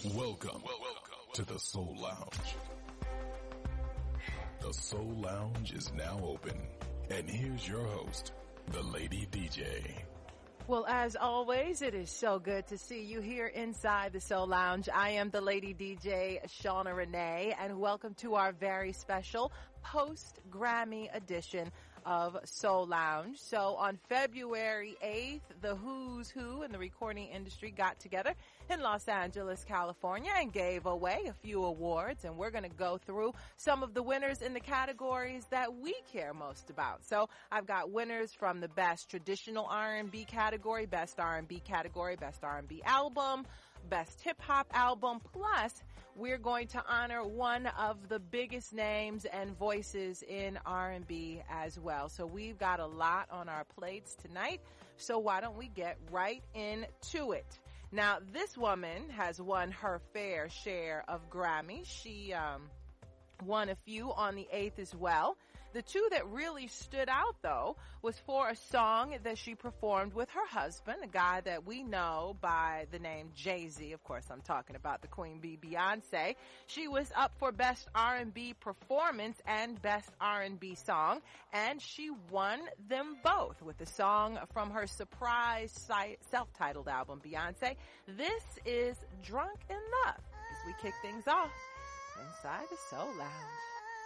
Welcome to the Soul Lounge. The Soul Lounge is now open. And here's your host, the Lady DJ. Well, as always, it is so good to see you here inside the Soul Lounge. I am the Lady DJ, Shauna Renee, and welcome to our very special post-Grammy edition of Soul Lounge. So on February 8th, the who's who in the recording industry got together in Los Angeles, California, and gave away a few awards. And we're going to go through some of the winners in the categories that we care most about. So I've got winners from the Best Traditional R&B category, Best R&B category, Best R&B album, Best Hip Hop album, plus we're going to honor one of the biggest names and voices in R&B as well. So we've got a lot on our plates tonight. So why don't we get right into it? Now, this woman has won her fair share of Grammys. She won a few on the 8th as well. The two that really stood out, though, was for a song that she performed with her husband, a guy that we know by the name Jay-Z. Of course, I'm talking about the Queen Bee, Beyonce. She was up for Best R&B Performance and Best R&B Song, and she won them both with the song from her surprise self-titled album, Beyonce. This is Drunk in Love, as we kick things off inside the Soul Lounge.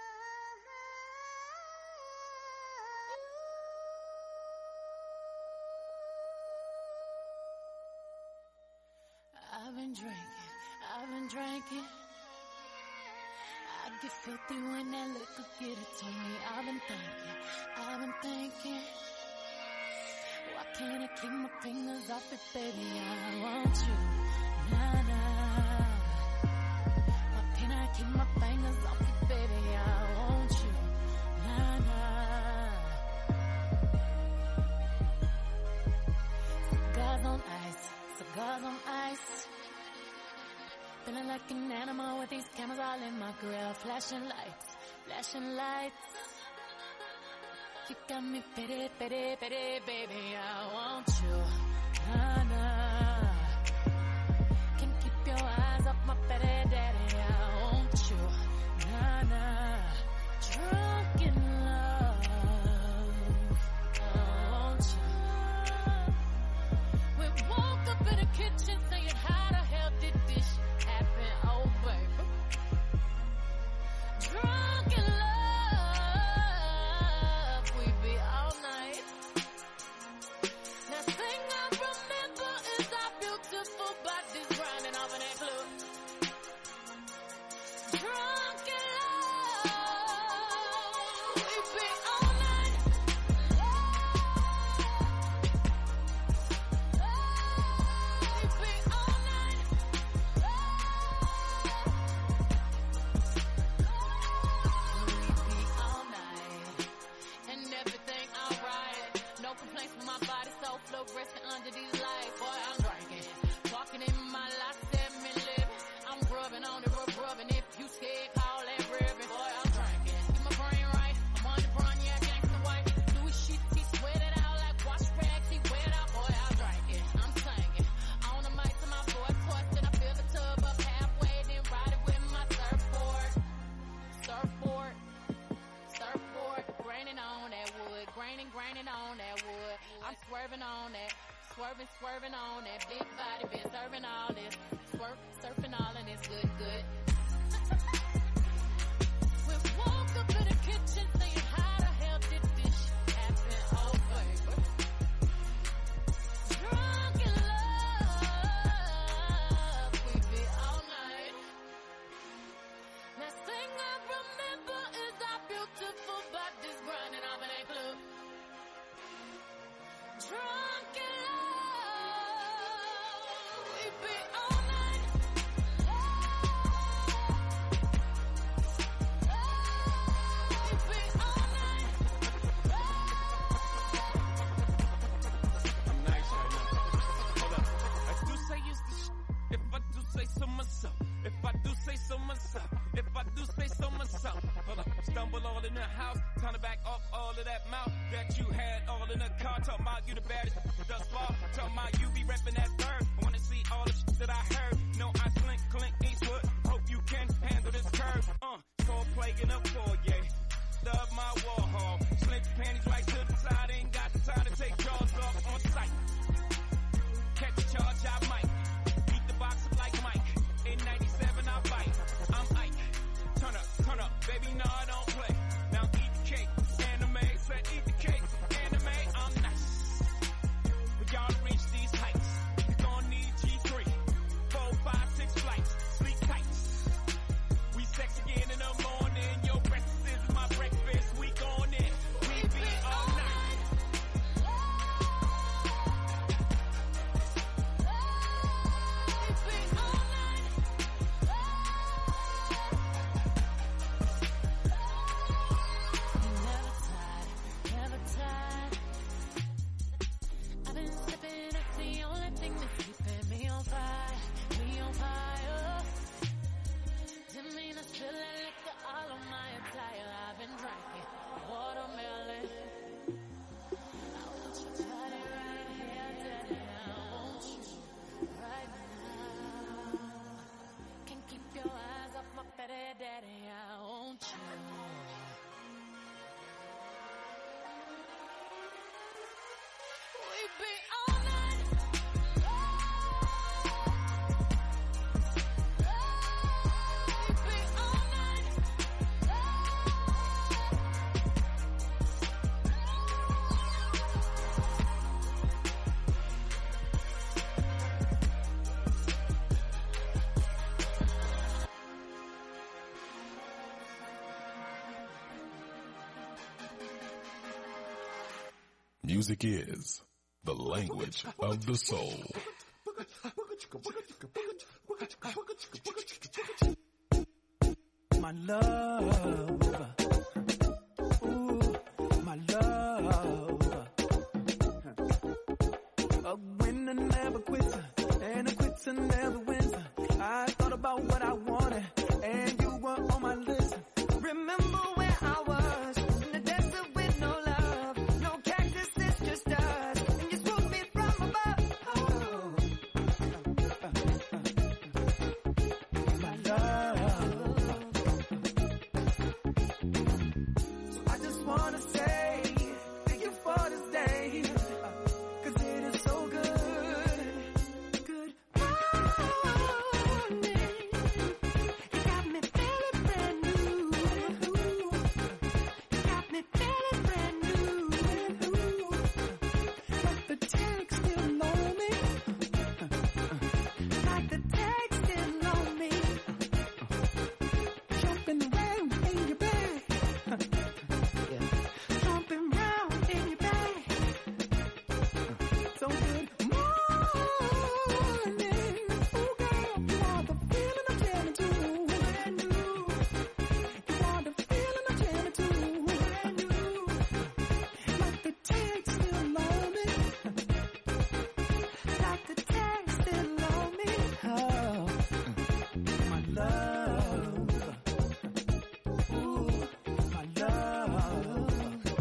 I've been drinking. I get filthy when that liquor get it to me. I've been thinking. Why can't I keep my fingers off it, baby? I want you, nah. Why can't I keep my fingers off it, baby? I want you, nah. Cigars on ice. Feeling like an animal with these cameras all in my grill. Flashing lights. You got me pity, baby. I want you, nah. Can't keep your eyes off my petty daddy. I want you, nah. Drunk in love. I want you. We woke up in the kitchen saying, how the hell did this happen? Oh, baby. Drunk in love. We be all night. Now thing I remember is our beautiful bodies grinding off in that club. Drunk in love. We be all night. We be all night. We be all night. And everything alright. No complaints with my body, so fluorescent under these lights. Boy, I'm drinking. Walking in my life, 7 living. I'm grubbing on the rubbing. If you scared, call that ribbon. Boy, I'm drinking. Keep my brain right. I'm on the run, yeah, gangsta white. Louis shit, he sweat it out like wash rags. He wet out, boy, I'm drinking. I'm singing. On the mic to my boy, tossed and I fill the tub up halfway, then ride it with my surfboard. Graining on that wood. Graining on that wood. I'm swerving on that. Swerving on that big body. Been serving all this. Surfing all and it's good. We woke up in the kitchen saying, how the hell did this shit happen? Oh, baby. Drunk in love. We be all night. Now thing I remember is our beautiful bodies grinding off in that club. Drunk in love. We be all night. We be all night. I'm nice right now. Hold up. I do say it's the if I do say so myself. If I do say so myself. If I do say so myself. Hold up. Stumble all in the house. Time to back off all of that mouth that you had all in the car. Talking about you the baddest thus far. Talking about you be repping that bird. I wanna see all the shit that I heard. No, I slink, clink, Music is the language of the soul. My love, ooh, my love. A winner never quits, and a quitter never wins. I thought about what I wanted, and you were on my list. Remember where I was, in the desert with no love, no cactus, it's just us, and you swooped me from above. Oh. My love. So I just wanna say thank you for this day, 'cause it is so good. Good morning. You got me feeling brand new. You got me feeling brand new. Like the text still on me. Like the text still on me. Jumping around in your bed. Jumping round in your bed. So good morning. Ooh, girl, you are the feeling I'm jamming to. Brand new. You are the feeling I'm jamming to. Brand new. Like the text still on me. Like the text still on me. Oh, my love. Ooh, my love.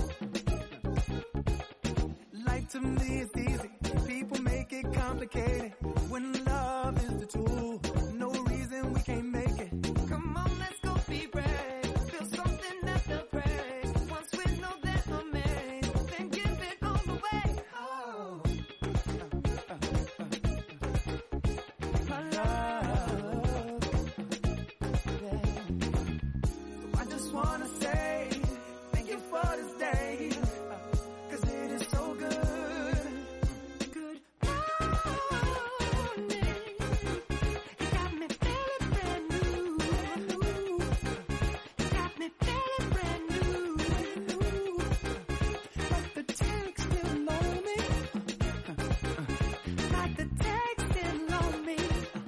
Life to me is easy. People make it complicated. When love is the tool, no reason we can't make it. Come on, let's go be brave. Feel something at the praise. Once we know that I'm made, then give it all away. Oh, my love. Yeah. I just wanna say thank you for this day, 'cause it is so good. Good morning. You got me feeling brand new. You got me feeling brand new. Like the text still on me. Like the text still on me.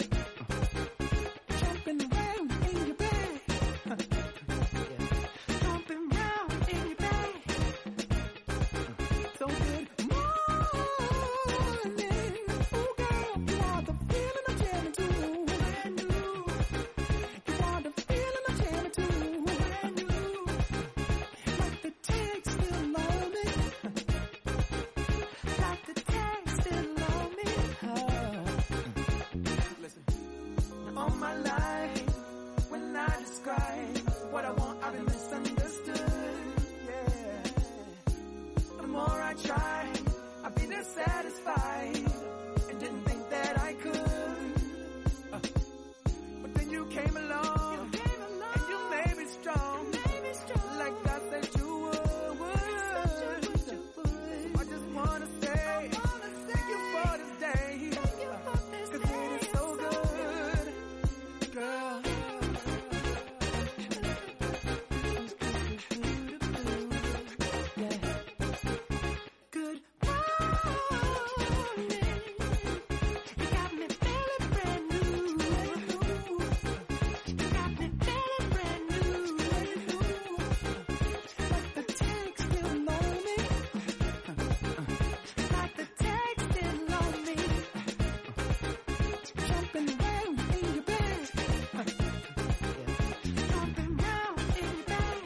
Jumping around in your bed. Jumping round in your bed. So good morning. Ooh, girl, you are the feeling I'm jamming to. Brand new. You are the feeling I'm jamming to. Brand new. Like the text still on me. Like the text still on me. Oh. Listen. All my life, when I describe what I want, I've been misunderstood. Yeah. The more I try, I'll be dissatisfied, and didn't think that I could. But then you came along, and you made me strong, like I said you would. I just wanna say thank you for this day, 'cause it is so good, girl. Yeah. Good morning. You got me feeling brand new. You got me feeling brand new. Like the text still on me. Like the text still on me. Jumping around in your bed. Jumping round in your bed.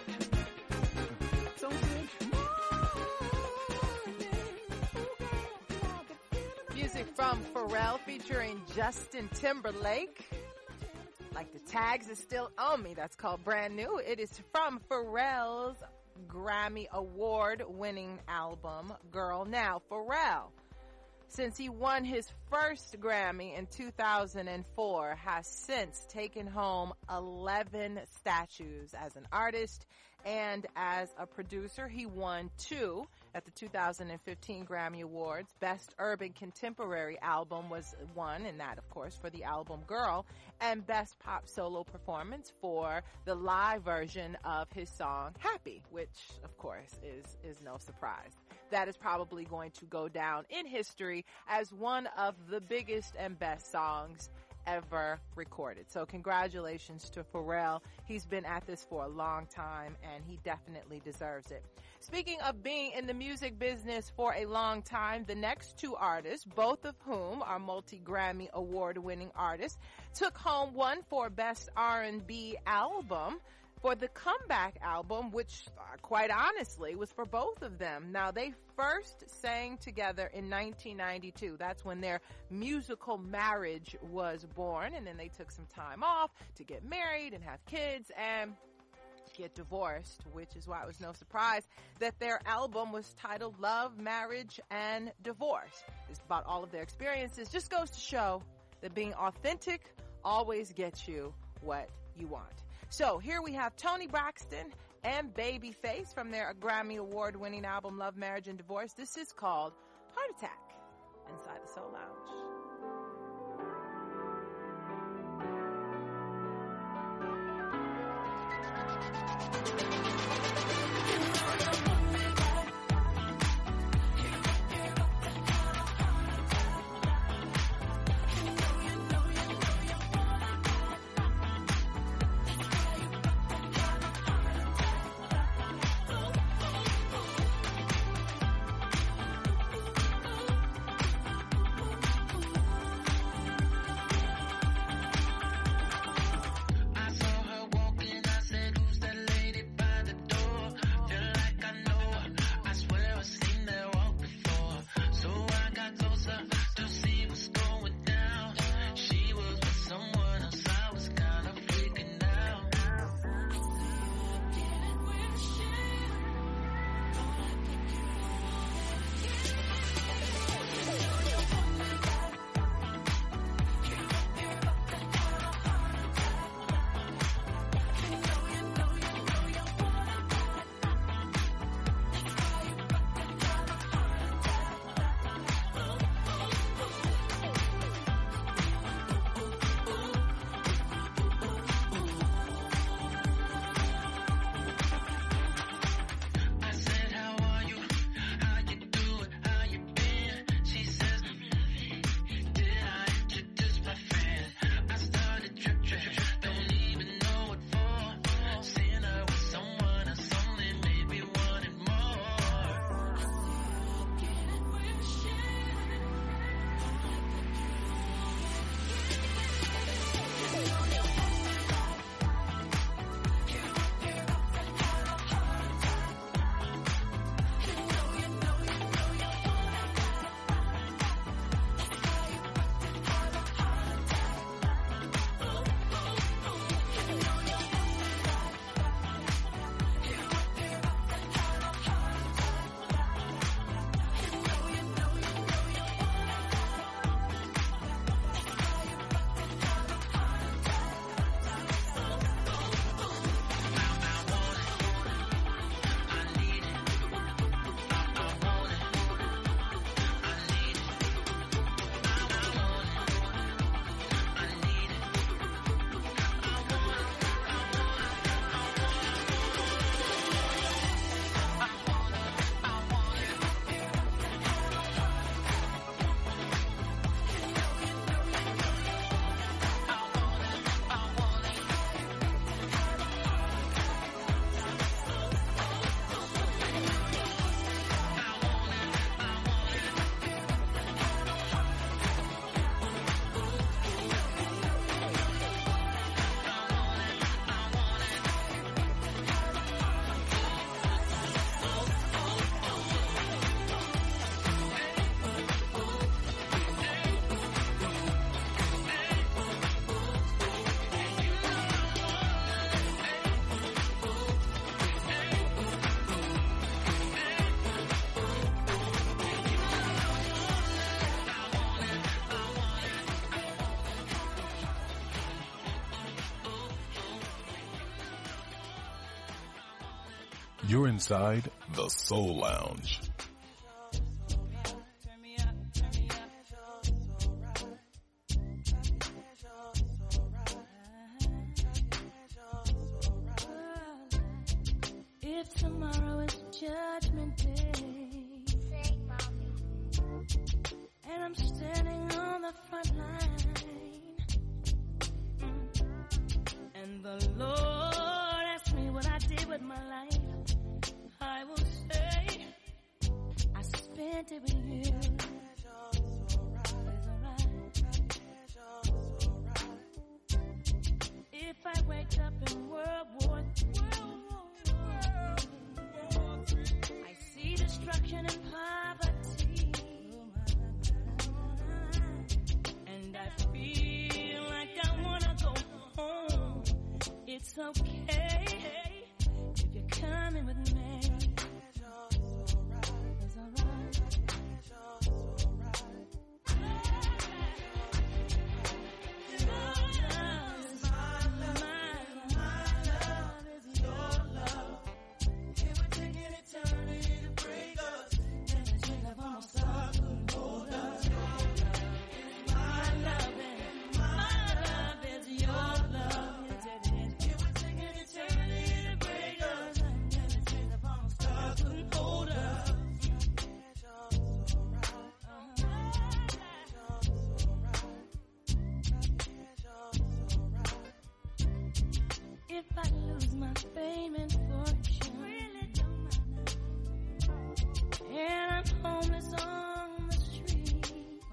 So good morning. Ooh, girl, you are the feeling I'm Music from Pharrell featuring Justin Timberlake. Like the tags is still on me. That's called Brand New. It is from Pharrell's Grammy Award-winning album, Girl Now. Pharrell, since he won his first Grammy in 2004, has since taken home 11 statues as an artist and as a producer. He won 2 at the 2015 Grammy Awards. Best Urban Contemporary Album was won, and that, of course, for the album Girl, and Best Pop Solo Performance for the live version of his song Happy, which, of course, is no surprise. that is probably going to go down in history as one of the biggest and best songs ever recorded. So congratulations to Pharrell. He's been at this for a long time and he definitely deserves it. Speaking of being in the music business for a long time, the next two artists, both of whom are multi-Grammy award-winning artists, took home one for Best R&B Album for the Comeback album, which quite honestly was for both of them. Now, they first sang together in 1992. That's when their musical marriage was born, and then they took some time off to get married and have kids and get divorced, which is why it was no surprise that their album was titled Love, Marriage, and Divorce. It's about all of their experiences. Just goes to show that being authentic always gets you what you want. So here we have Toni Braxton and Babyface from their Grammy Award-winning album Love, Marriage, and Divorce. This is called Heart Attack inside the Soul Lounge. You're inside the Soul Lounge. If tomorrow is judgment day, if I lose my fame and fortune. Really don't matter. And I'm homeless on the street.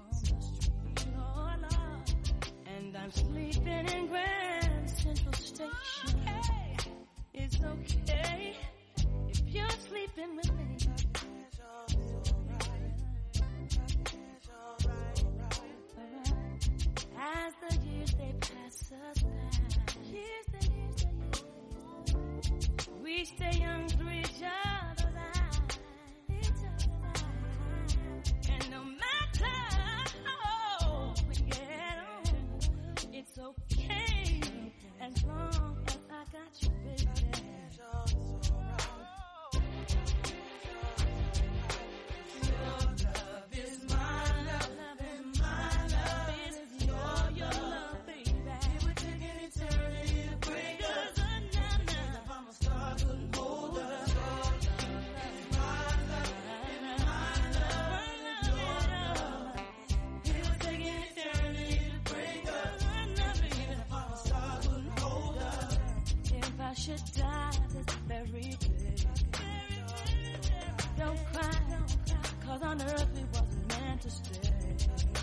Oh Lord. And I'm sleeping in Grand Central Station. Okay. It's okay if you're sleeping with me. As the years they pass us by, we stay young through each other's eyes. And no matter how we get on, it's okay as long as I got you, baby. I should die this very day. Don't cry, cause on earth we wasn't meant to stay.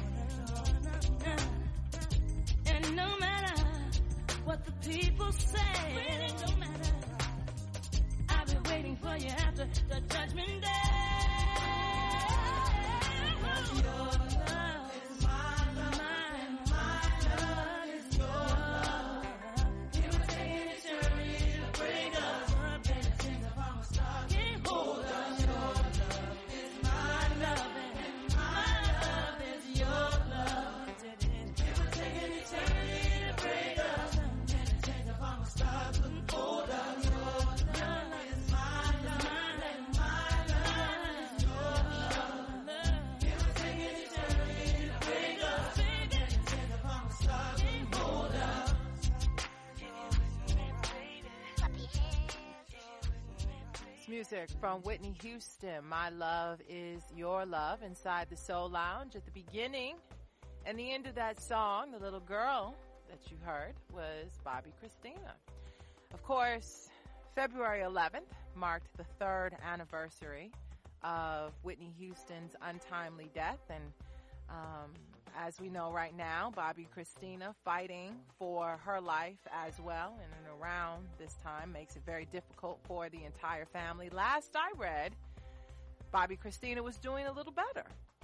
And no matter what the people say, really don't matter. I'll be waiting for you after the judgment day. Your love is my love, my love is your love. You will take an eternity to break us up, baby, since the promise starts. Can't hold us. Your love is my love, and my love is your love. You will take an eternity to break us up, baby, since the promise starts. Couldn't hold us. Your love is my love, and my love is your love. You will take an eternity to break us, baby, since the promise starts. Couldn't hold us. It's music from Whitney Houston. My Love Is Your Love inside the Soul Lounge. At the beginning and the end of that song, the little girl that you heard was Bobby Christina. Of course, February 11th marked the 3rd anniversary of Whitney Houston's untimely death. And as we know right now, Bobby Christina fighting for her life as well. And around this time makes it very difficult for the entire family. Last I read, Bobby Christina was doing a little better.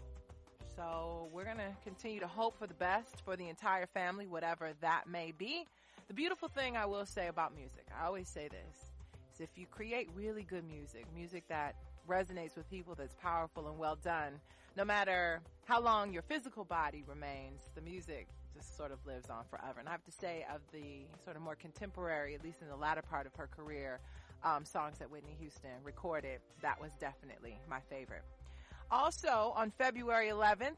So we're going to continue to hope for the best for the entire family, whatever that may be. The beautiful thing I will say about music, I always say this, is if you create really good music, music that resonates with people, that's powerful and well done, no matter how long your physical body remains, the music just sort of lives on forever. And I have to say, of the sort of more contemporary, at least in the latter part of her career, songs that Whitney Houston recorded, that was definitely my favorite. Also, on February 11th,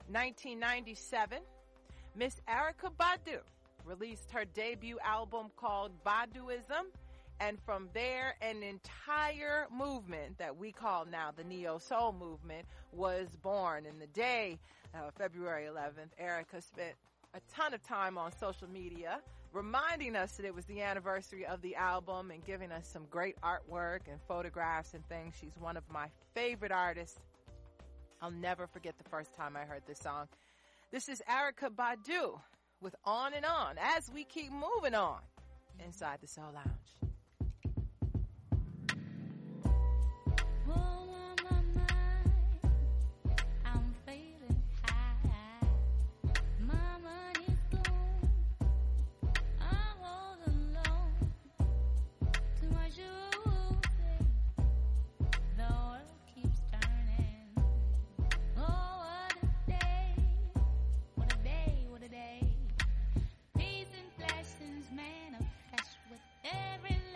1997, Miss Erykah Badu released her debut album called Baduizm. And from there, an entire movement that we call now the Neo-Soul movement was born. In the day, February 11th, Erykah spent a ton of time on social media reminding us that it was the anniversary of the album and giving us some great artwork and photographs and things. She's one of my favorite artists. I'll never forget the first time I heard this song. This is Erykah Badu with On and On as we keep moving on inside the Soul Lounge. Peace and blessings manifest with every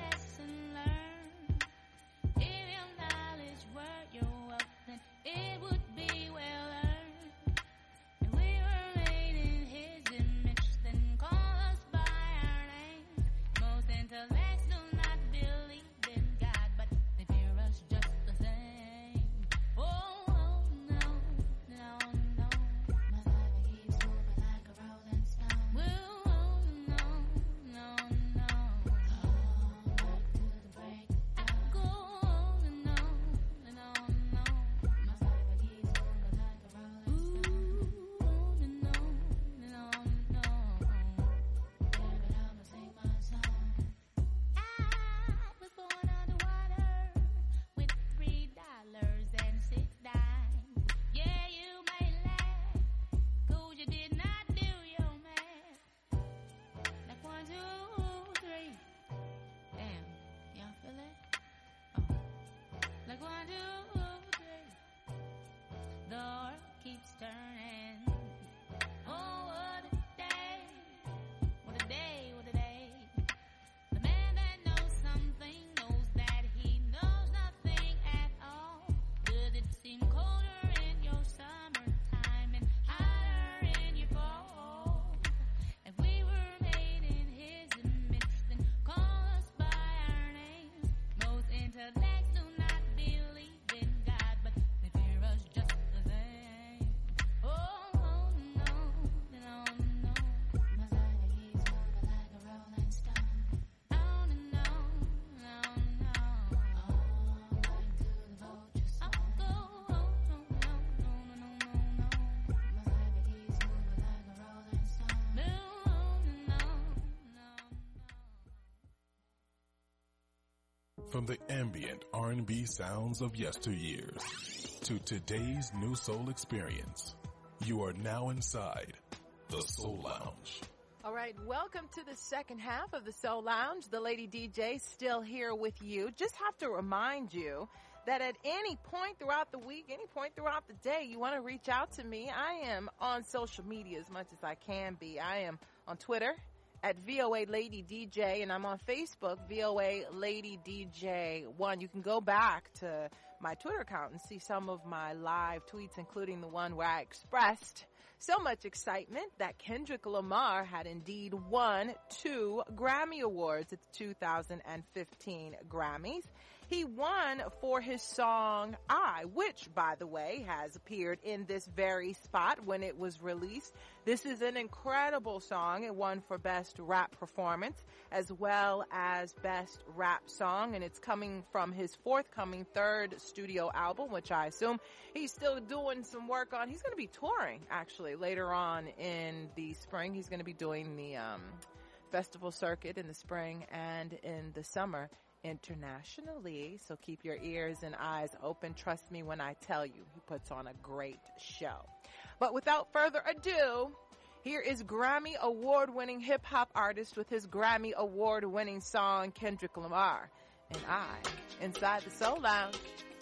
From the ambient R&B sounds of yesteryears to today's new soul experience, you are now inside the Soul Lounge. All right, welcome to the second half of the Soul Lounge. The Lady DJ still here with you. Just have to remind you that at any point throughout the week, any point throughout the day, you want to reach out to me. I am on social media as much as I can be. I am on Twitter at VOA Lady DJ, and I'm on Facebook, VOA Lady DJ 1. You can go back to my Twitter account and see some of my live tweets, including the one where I expressed so much excitement that Kendrick Lamar had indeed won 2 Grammy Awards at the 2015 Grammys. He won for his song I, which, by the way, has appeared in this very spot when it was released. This is an incredible song. It won for Best Rap Performance as well as Best Rap Song, and it's coming from his forthcoming 3rd studio album, which I assume he's still doing some work on. He's going to be touring, actually, later on in the spring. He's going to be doing the festival circuit in the spring and in the summer internationally, so keep your ears and eyes open. Trust me when I tell you, he puts on a great show. But without further ado, here is Grammy award-winning hip-hop artist with his Grammy award-winning song, Kendrick Lamar, and I, inside the Soul Lounge.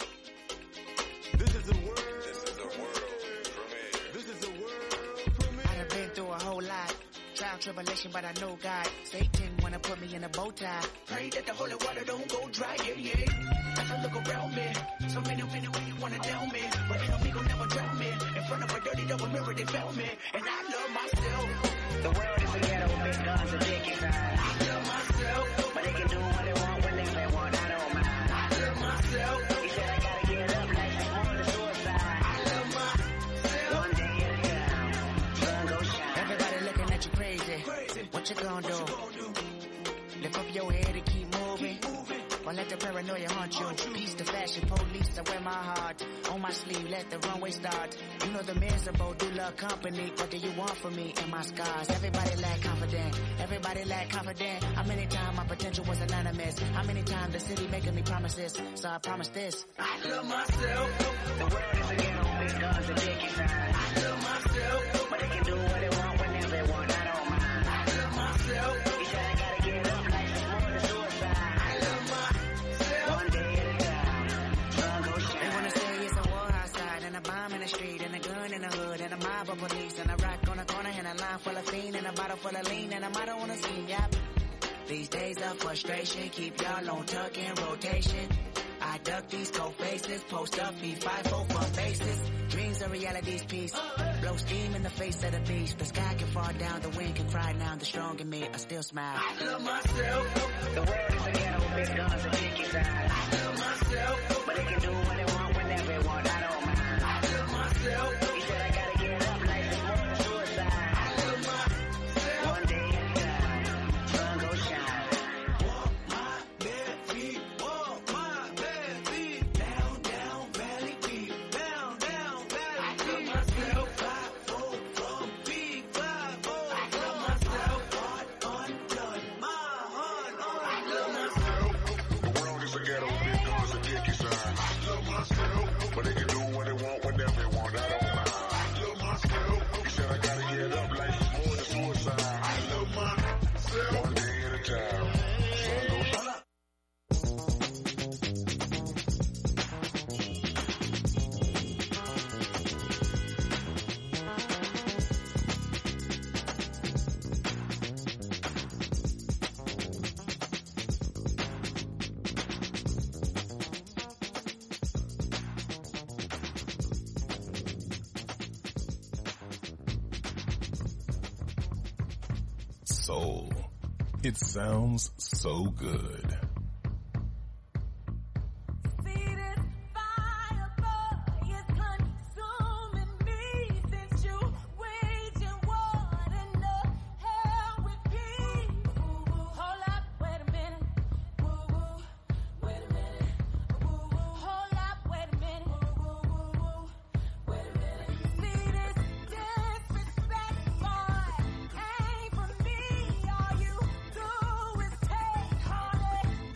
This is a world premiere. This is a world premiere. I done been through a whole lot. Trial, tribulation, but I know God. Satan wanna put me in a bow tie. Pray that the holy water don't go dry, yeah. As I look around me, so many wanna down me, but enemy gon' never drown me. In front of a dirty double mirror, they found me, and I love myself. The world is a ghetto, big guns and dick inside. I love myself, but they can do what they want when they want. I don't mind. I love myself. He said I gotta get up, like it's more than suicide. I love myself. One day at a time, sun go shine. Everybody looking at you crazy. What you gonna do? Lift up your head and keep moving. Or let the paranoia haunt you. Peace to fashion, police, I wear my heart on my sleeve, let the runway start. You know the miserable do love company. What do you want from me and my scars? Everybody lack confident. Everybody lack confident. How many times my potential was anonymous? How many times the city making me promises? So I promise this. I love myself. The world is a ghetto, big guns and dick inside. I love myself. But they can do what they want whenever they want. I don't mind. I love myself. He said I gotta get up, like it's more than suicide. I love myself. One day at a time, sun go shine. They wanna say it's a war outside, and a bomb in the street, and a gun in the hood, and a mob of police, and a rock on the corner, and a line full of fiend, and a bottle full of lean, and a motto on the scheme, yep. These days of frustration keep y'all on tuck in rotation. I duck these cold faces, post up, feed 5-4 for bases. Dreams are reality's piece. Blow steam in the face of the beast. The sky can fall down, the wind can cry now. The strong in me, I still smile. I love myself. The world is a ghetto, big guns and dick inside. I love myself. But they can do what they want whenever they want. I don't mind. I love myself. He said I gotta get up, like it's more than suicide. I love myself. One day at a time, sun go shine. Walk my bare feet, walk my bare feet. Down, down, valley deep. Down, down, valley deep. I love myself. 5-4 from big 5-4. I love myself. Heart undone, my heart on. I love myself. The world is a ghetto, big guns and dick inside. I love myself. But they can do what they want whenever they want. I don't mind. I love myself. He said I gotta get up, like it's more than suicide. I love myself. One day at a time. Sun goes shine. Soul. It sounds so good. See this fire boy is consuming me since you waging war in the hell with peace. Hold up, wait a minute. Wait a minute. Hold up, wait a minute. Wait a minute. See this disrespect, boy, ain't for me. All you do is take heartache.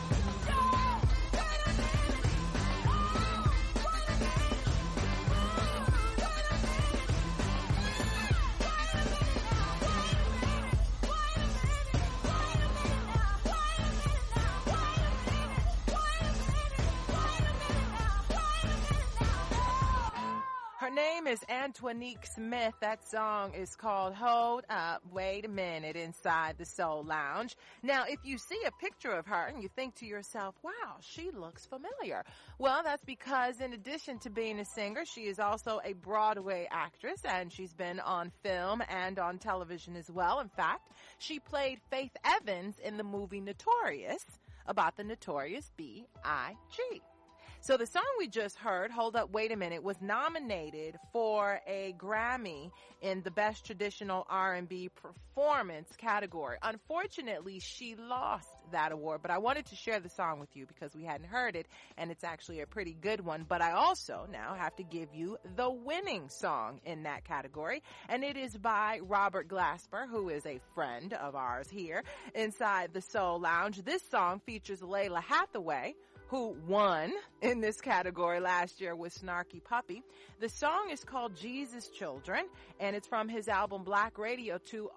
Her name is Antonique Smith. That song is called Hold Up, Wait a Minute, inside the Soul Lounge. Now, if you see a picture of her and you think to yourself, wow, she looks familiar. Well, that's because in addition to being a singer, she is also a Broadway actress, and she's been on film and on television as well. In fact, she played Faith Evans in the movie Notorious, about the Notorious B.I.G. So the song we just heard, Hold Up, Wait a Minute, was nominated for a Grammy in the Best Traditional R&B Performance category. Unfortunately, she lost that award, but I wanted to share the song with you because we hadn't heard it, and it's actually a pretty good one. But I also now have to give you the winning song in that category, and it is by Robert Glasper, who is a friend of ours here inside the Soul Lounge. This song features Layla Hathaway, who won in this category last year with Snarky Puppy. The song is called Jesus Children, and it's from his album Black Radio 2,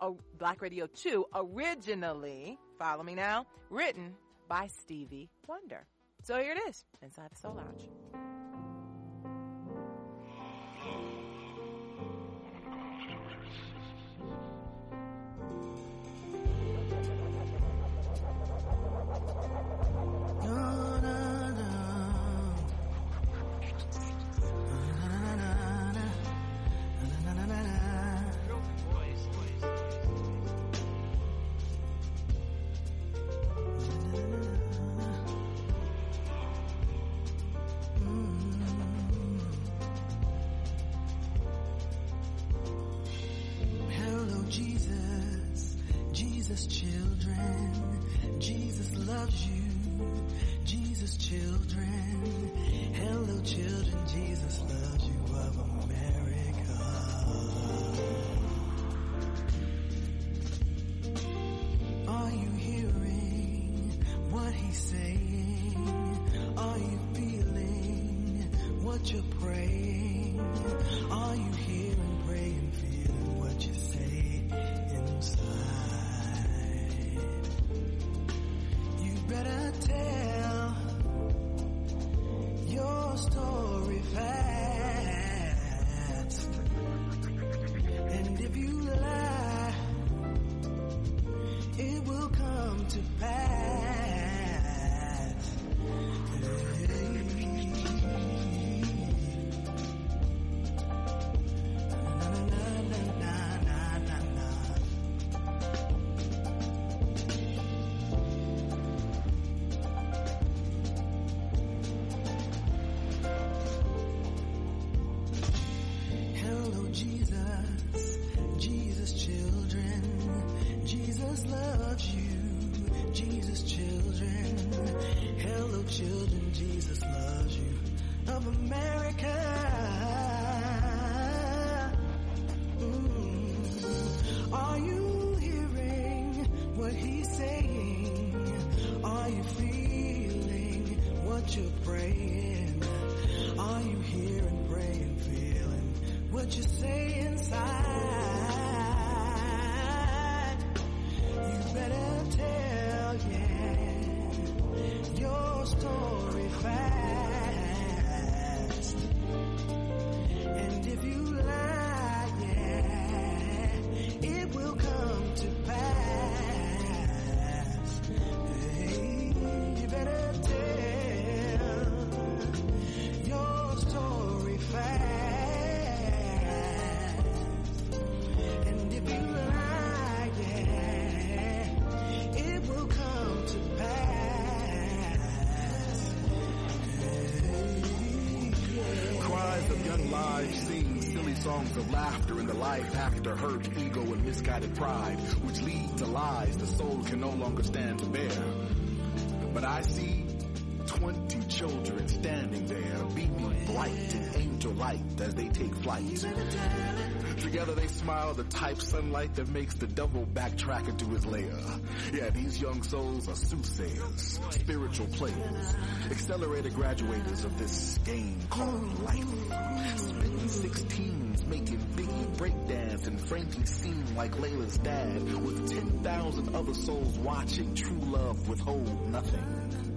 originally, follow me now, written by Stevie Wonder. So here it is, inside the Soul Lounge. Songs of laughter in the life after hurt, ego, and misguided pride, which lead to lies the soul can no longer stand to bear. But I see 20 children standing there, beaming bright in angel light as they take flight. Together they smile the type sunlight that makes the devil backtrack into his lair. Yeah, these young souls are soothsayers, spiritual players, accelerated graduates of this game called life. Spitting 16s, making Biggie breakdance and frankly seem like Layla's dad, with 10,000 other souls watching true love withhold nothing.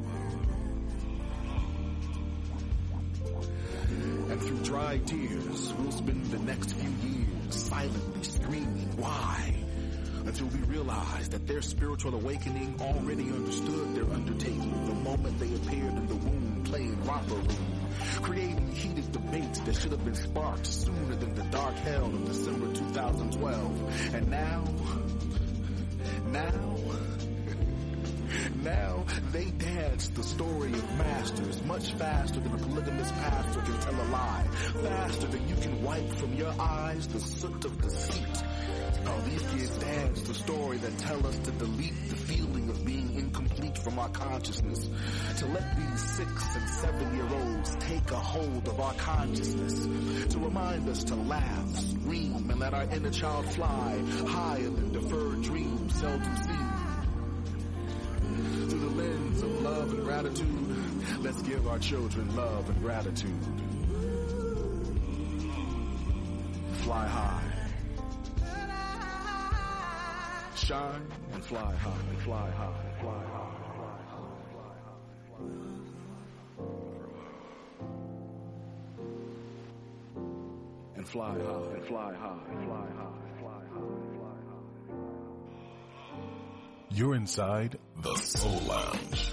And through dry tears, we'll spend the next few years silently screaming, why? Until we realize that their spiritual awakening already understood their undertaking the moment they appeared in the womb playing romper room, creating heated debates that should have been sparked sooner than the dark hell of December 2012. And now they dance the story of masters much faster than a polygamous pastor can tell a lie, faster than you can wipe from your eyes the soot of deceit. Oh, these kids dance the story that tell us to delete the feeling of being incomplete from our consciousness, to let these 6- and 7-year-olds take a hold of our consciousness, to remind us to laugh, scream, and let our inner child fly higher than deferred dreams seldom seen. Through the lens of love and gratitude, let's give our children love and gratitude. Fly high. Shine and fly high, fly high, fly high, fly high. And fly high, and fly high, and fly high, fly high, fly high. You're inside the Soul Lounge.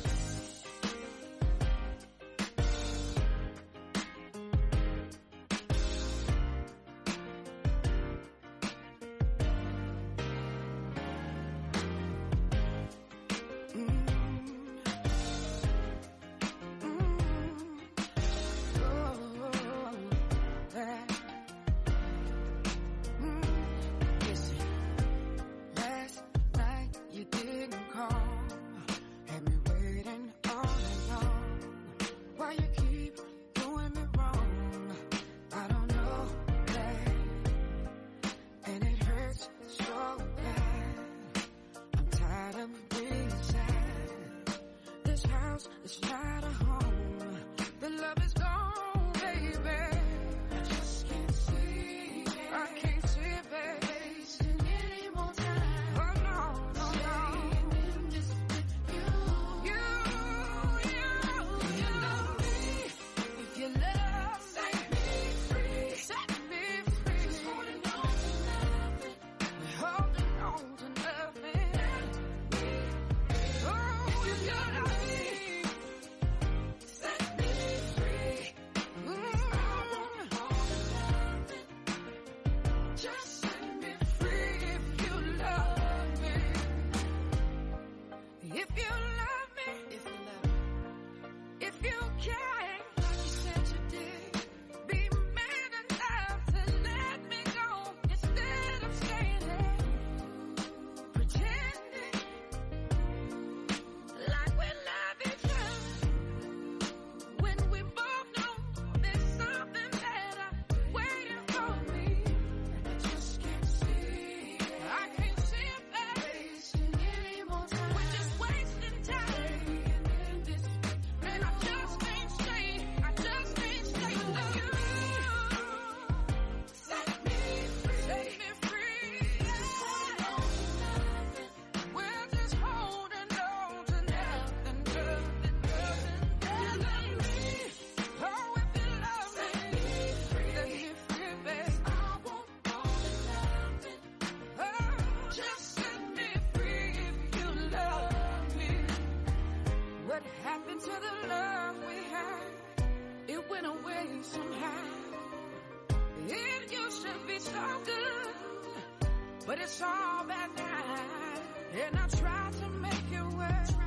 But it's all bad now, and I tried to make it work.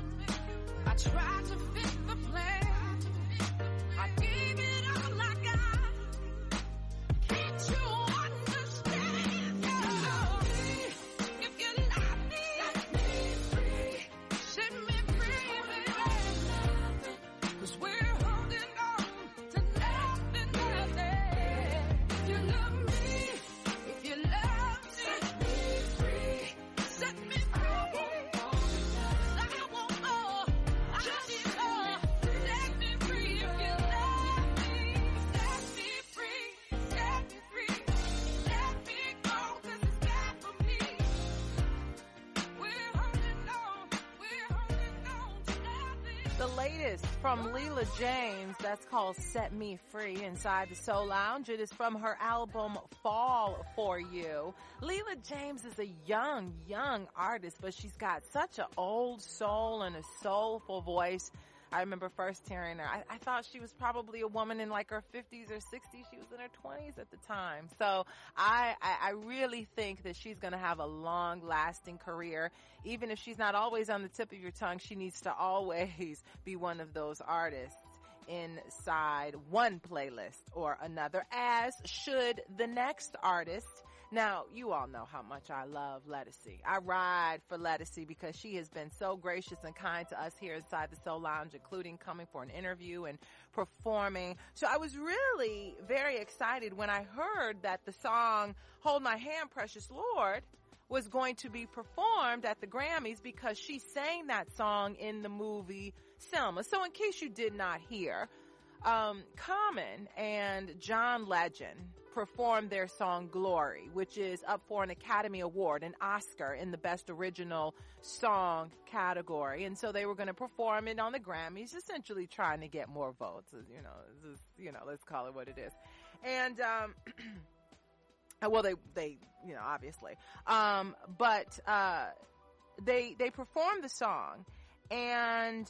I tried to fit the plan. I gave it all I got. Can't you understand? Oh, if you love me, set me free. Set me free, baby. The latest from Leela James, that's called Set Me Free inside the Soul Lounge. It is from her album Fall For You. Leela James is a young artist, but she's got such an old soul and a soulful voice. I remember first hearing her. I thought she was probably a woman in like her 50s or 60s. She was in her 20s at the time. So I really think that she's going to have a long-lasting career. Even if she's not always on the tip of your tongue, she needs to always be one of those artists inside one playlist or another, as should the next artist. Now, you all know how much I love Ledisi. I ride for Ledisi because she has been so gracious and kind to us here inside the Soul Lounge, including coming for an interview and performing. So I was really very excited when I heard that the song Hold My Hand, Precious Lord was going to be performed at the Grammys because she sang that song in the movie Selma. So in case you did not hear, Common and John Legend performed their song Glory, which is up for an Academy Award, an Oscar in the Best Original Song category. And so they were going to perform it on the Grammys, essentially trying to get more votes. Let's call it what it is. And, well, they obviously. But they performed the song, and,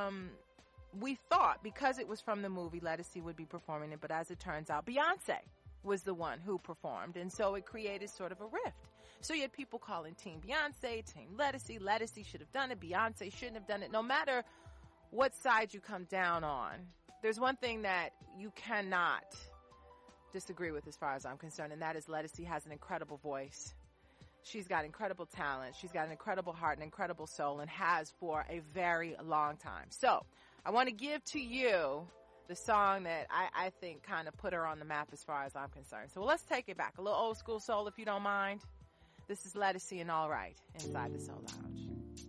we thought because it was from the movie, Ledisi would be performing it, but as it turns out, Beyonce was the one who performed, and so it created sort of a rift. So you had people calling Team Beyonce, Team Ledisi. Ledisi should have done it. Beyonce shouldn't have done it. No matter what side you come down on, there's one thing that you cannot disagree with as far as I'm concerned, and that is Ledisi has an incredible voice. She's got incredible talent. She's got an incredible heart, an incredible soul, and has for a very long time. So I want to give to you the song that I think kind of put her on the map as far as I'm concerned. So let's take it back. A little old school soul, if you don't mind. This is Ledisi and All Right inside the Soul Lounge.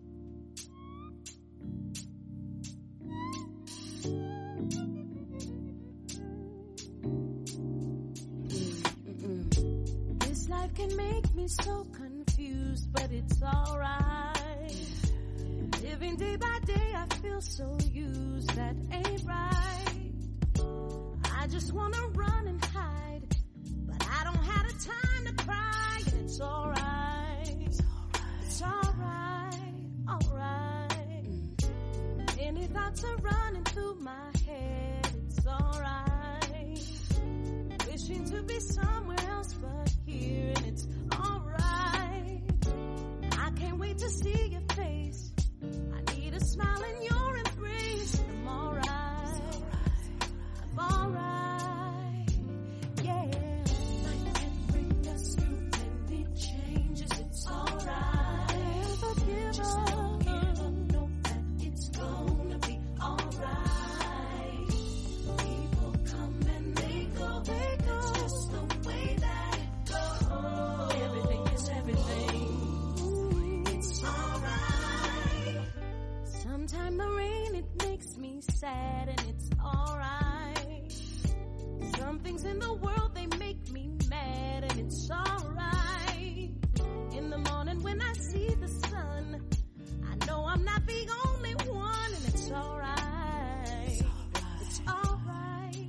This life can make me so confused, but it's alright. Living day by day, I feel so used, that ain't right. I just wanna run and hide, but I don't have the time to cry. And it's alright, it's alright, alright. Many thoughts are running through my head, it's alright. Wishing to be somewhere else but here, and it's alright. I can't wait to see your face. I need a smile in your embrace. I'm alright. I'm alright. Yeah. Life can bring us through many changes. It's alright. Never give up. Know that it's gonna be alright. People come and they go. That's just the way that it goes. Everything is everything. It's alright. Sometimes the rain, it makes me sad, and it's alright. Some things in the world, they make me mad, and it's alright. In the morning when I see the sun, I know I'm not the only one, and it's alright. It's alright.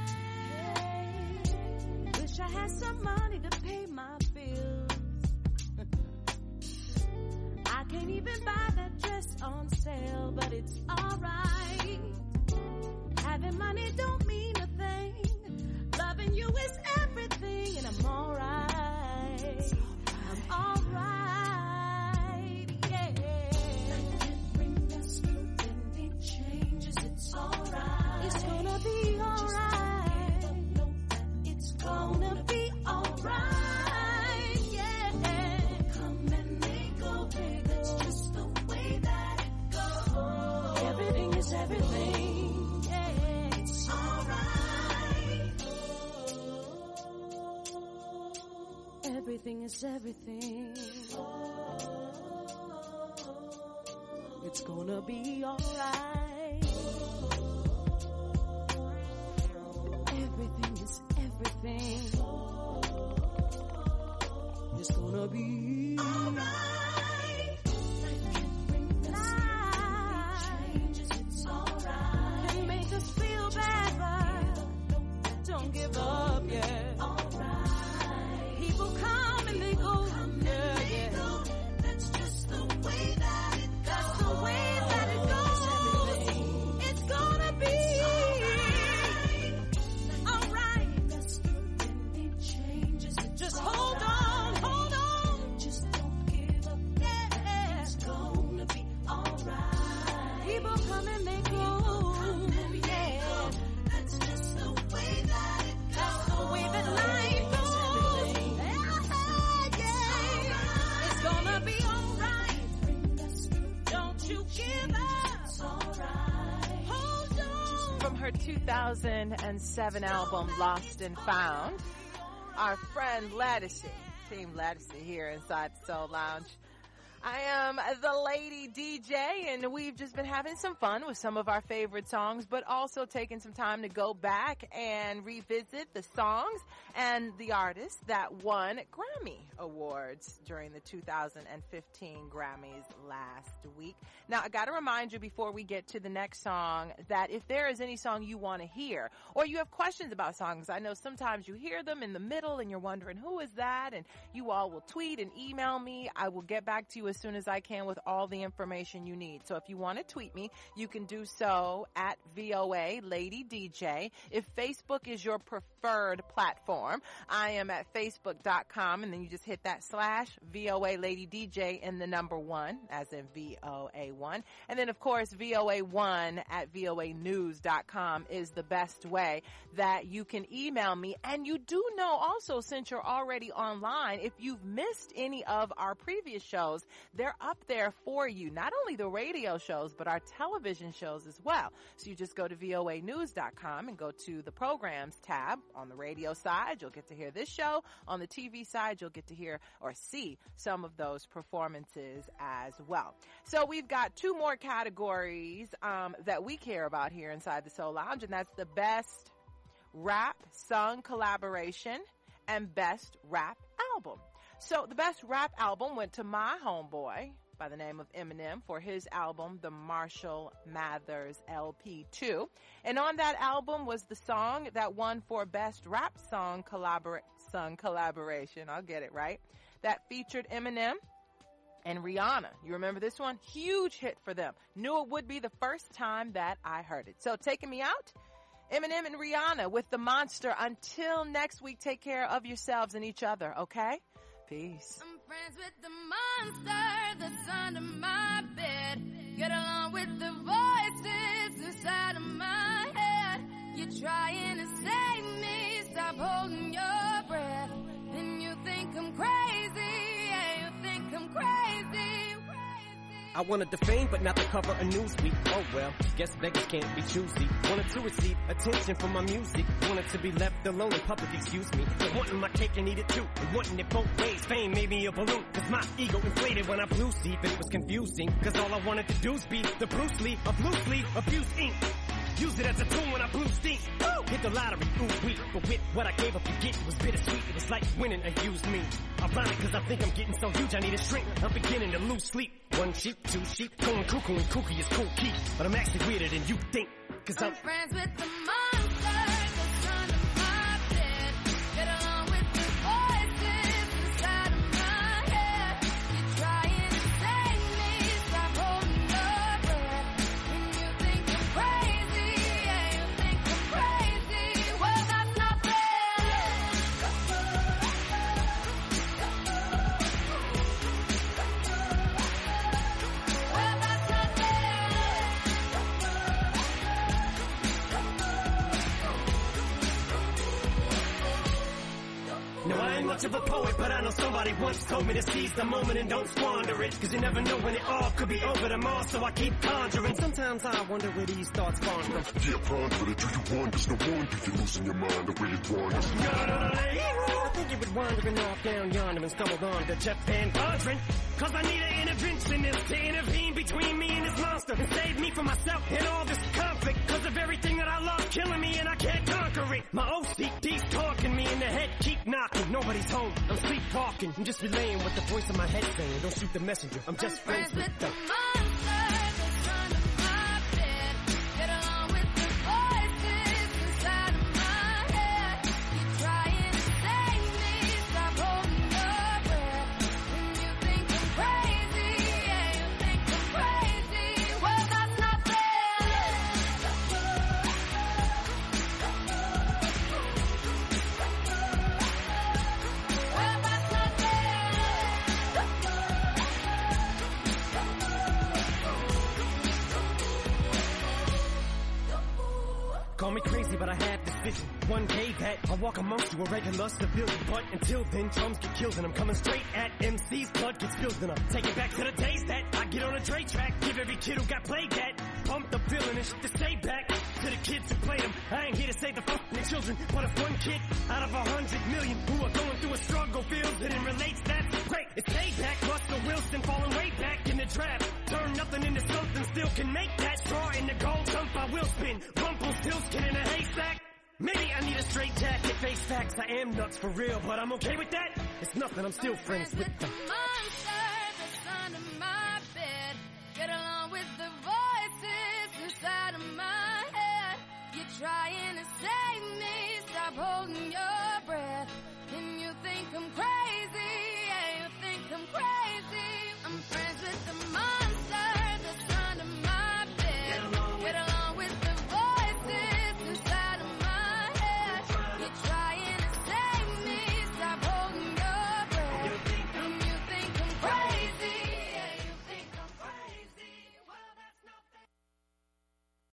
Hey. Wish I had some money to pay my bills. I can't even buy that dress on sale, but it's alright. Having money don't mean a thing. Loving you is everything, and I'm alright. I'm alright, yeah. Life can bring us through many changes. It's alright. It's gonna be alright. Know that it's gonna be alright. Everything, yeah, it's alright. Everything is everything. It's gonna be alright. Everything is everything. It's gonna be alright. Life can bring us changes. It's alright. make room. Yeah, that's just the way that it goes. That's the way that life goes. Yeah, it's gonna be alright. Don't you give up. Hold on. From her 2007 album, Lost and Found, our friend Lattice, Team Lattice here inside the Soul Lounge. I am the Lady DJ, and we've just been having some fun with some of our favorite songs, but also taking some time to go back and revisit the songs and the artists that won Grammy Awards during the 2015 Grammys last week. Now, I got to remind you before we get to the next song that if there is any song you want to hear or you have questions about songs, I know sometimes you hear them in the middle and you're wondering who is that, and you all will tweet and email me. I will get back to you as soon as I can with all the information you need. So if you want to tweet me, you can do so at VOA Lady DJ. If Facebook is your preferred platform, I am at facebook.com, and then you just hit that / VOA Lady DJ in the number 1, as in VOA1. And then, of course, VOA1 at voanews.com is the best way that you can email me. And you do know also, since you're already online, if you've missed any of our previous shows, they're up there for you. Not only the radio shows, but our television shows as well. So you just go to voanews.com and go to the programs tab. On the radio side, you'll get to hear this show. On the TV side, you'll get to hear or see some of those performances as well. So we've got 2 more categories that we care about here inside the Soul Lounge, and that's the best rap song collaboration and best rap album. So the best rap album went to my homeboy by the name of Eminem for his album, the Marshall Mathers LP2. And on that album was the song that won for best rap song collaboration. I'll get it right. That featured Eminem and Rihanna. You remember this one? Huge hit for them. Knew it would be the first time that I heard it. So taking me out, Eminem and Rihanna with The Monster. Until next week, take care of yourselves and each other, okay? Peace. I'm friends with the monster that's under my bed. Get along with the voices inside of my head. You're trying to save me, stop holding your breath. And you think I'm crazy, yeah, you think I'm crazy. I wanted the fame, but not the cover of Newsweek. Oh well, guess beggars can't be choosy. Wanted to receive attention from my music. Wanted to be left alone in public, excuse me. But wanting my cake and eat it too. And wanting it both ways. Fame made me a balloon. Cause my ego inflated when I blew Steve. It was confusing. Cause all I wanted to do was be the Bruce Lee of loosely abused ink. Use it as a tool when I blew steam. Woo! Hit the lottery, ooh wee. But with what I gave up to get, it was bittersweet. It was like winning a used me. Ironic, cause I think I'm getting so huge I need a shrink. I'm beginning to lose sleep. 1 sheep, 2 sheep, going cuckoo and kooky is cool key. But I'm actually weirder than you think. Cause I'm friends with the monster that's under my bed. Get along with the voices inside of my head. You're trying to save me, stop holding your breath. And you think I'm crazy, yeah, you think I'm crazy. Well, that's not fair. Well, that's not fair. No, I ain't much of a poet, but I know somebody once told me to seize the moment and don't squander it. Cause you never know when it all could be over tomorrow, so I keep conjuring. Sometimes I wonder where these thoughts spawn from. Yeah, ponder it, do you wonder? No wonder you're losing your mind the way it wanders. I think you were wandering off down yonder and stumbled on to Jeff Van Vondren. Cause I need an interventionist to intervene between me and this monster and save me from myself and all this conflict. Cause of everything that I love killing me and I can't conquer it. My OCD's talking me in the head, keep knocking. Nobody's home, I'm sleepwalking. I'm just relaying what the voice in my head saying. Don't shoot the messenger, I'm just friends with the monster that's under my bed. Get along with the voices inside of my head. You're trying to save me, stop holding your breath. And you think I'm crazy, yeah, you think I'm crazy. Well, that's not fair. Well, that's not fair. Call me crazy, but I have this vision. One day that I'll walk amongst you, a regular civilian. But until then, drums get killed and I'm coming straight at MC's. Blood gets spilled and I'm taking back to the days that I get on a Dre track. Give every kid who got played that. Pump the feeling and shit to say back to the kids who played them. I ain't here to save the fucking children, but if one kid out of 100 million who are going through a struggle feels it and relates, that's great. It's payback. Russell Wilson falling way back in the draft. Turn nothing into something, still can make that. Straw in the gold dump, I will spin. Rumpelstiltskin in a haystack. Maybe I need a straight jacket, face facts. I am nuts for real, but I'm okay with that. It's nothing, I'm still friends with them. Monster that's under my bed. Get along with the voices inside of my head. You're trying to save me, stop holding your breath. And you think I'm crazy.